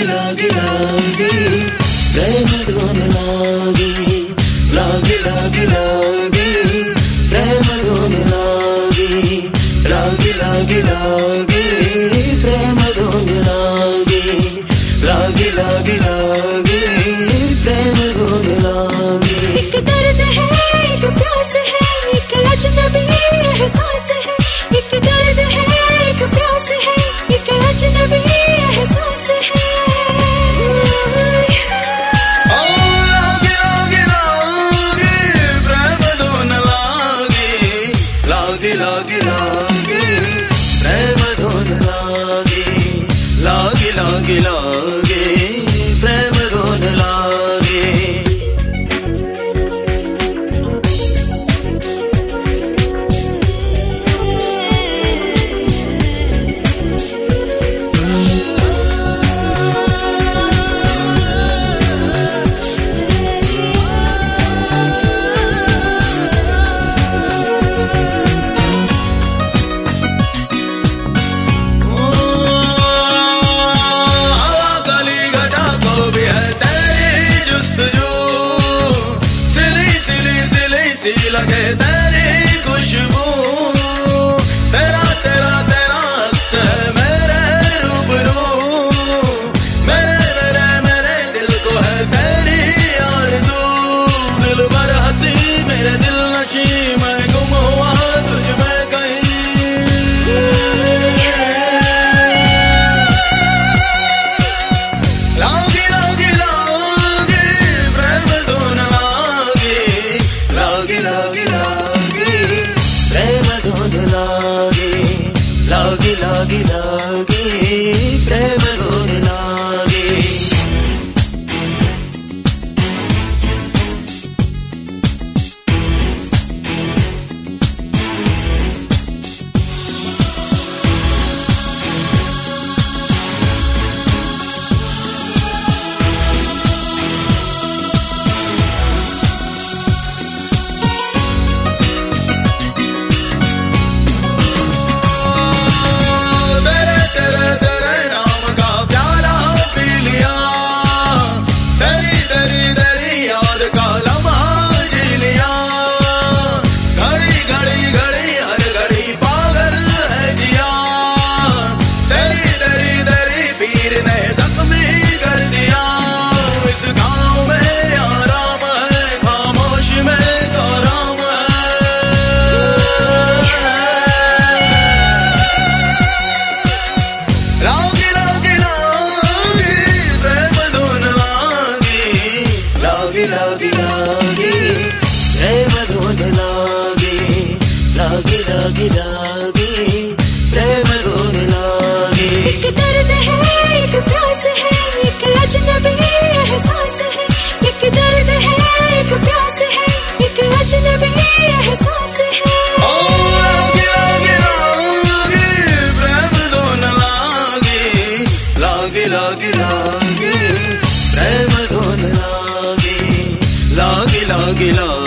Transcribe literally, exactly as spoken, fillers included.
लागी लागी प्रेम धुन लागी, लागी लागी लागी प्रेम धुन लागी, लागी लागी लागी प्रेम धुन लागी, लागी लागी लागी प्रेम धुन लागी। एक दर्द है, एक प्यास है, एक अजनबी एहसास है। एक दर्द है, एक प्यास है, एक अजनबी एहसास है। लागी लागी लागी प्रेम धुन लागी, लागी लागी लागी प्रेम धुन लागी, लागी लागी लागी प्रेम धुन लागी। लगे तेरी खुशबू, तेरा तेरा तेरा अक्स है मेरे रूबरू। मेरे मेरे मेरे दिल को है तेरी आरज़ू। दिल भर हंसी मेरे दिल नशी, मैं गुम हुआ तुझ में कहीं। लागी लागी लागी प्रेम धुन लागी, लागी लागी लागी प्रेम धुन लागी, लागी लागी लागी प्रेम धुन लागी। लागी लागी लागी प्रेम धुन लागी, लागी लागी लागी प्रेम धुन लागी। एक दर्द है, एक प्यास है, एक अजनबी एहसास है। एक दर्द है, एक प्यास है, एक अजनबी एहसास है। लागी लागी लागी प्रेम धुन लागी, लागी लागी लागी प्रेम धुन लागी, लागी लागी लागी।